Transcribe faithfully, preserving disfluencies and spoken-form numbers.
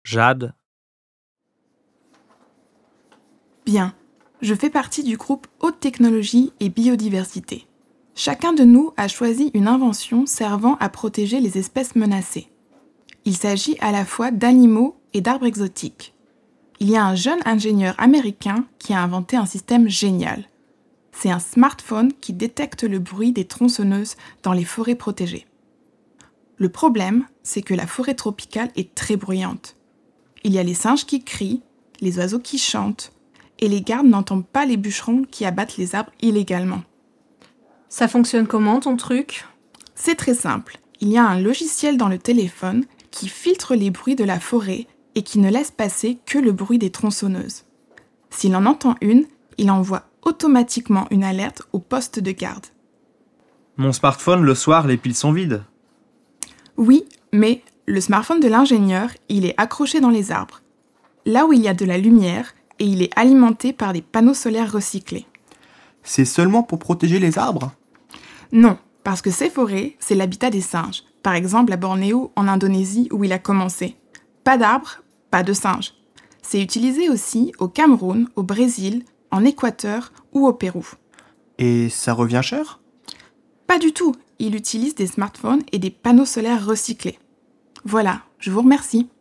Jade. Bien, je fais partie du groupe Haute Technologie et Biodiversité. Chacun de nous a choisi une invention servant à protéger les espèces menacées. Il s'agit à la fois d'animaux et d'arbres exotiques. Il y a un jeune ingénieur américain qui a inventé un système génial. C'est un smartphone qui détecte le bruit des tronçonneuses dans les forêts protégées. Le problème, c'est que la forêt tropicale est très bruyante. Il y a les singes qui crient, les oiseaux qui chantent, et les gardes n'entendent pas les bûcherons qui abattent les arbres illégalement. Ça fonctionne comment ton truc ? C'est très simple. Il y a un logiciel dans le téléphone qui filtre les bruits de la forêt et qui ne laisse passer que le bruit des tronçonneuses. S'il en entend une, il envoie automatiquement une alerte au poste de garde. Mon smartphone, le soir, les piles sont vides. Oui, mais le smartphone de l'ingénieur, il est accroché dans les arbres, là où il y a de la lumière, et il est alimenté par des panneaux solaires recyclés. C'est seulement pour protéger les arbres ? Non, parce que ces forêts, c'est l'habitat des singes. Par exemple à Bornéo, en Indonésie, où il a commencé. Pas d'arbres, pas de singes. C'est utilisé aussi au Cameroun, au Brésil, en Équateur ou au Pérou. Et ça revient cher ? Pas du tout, il utilise des smartphones et des panneaux solaires recyclés. Voilà, je vous remercie.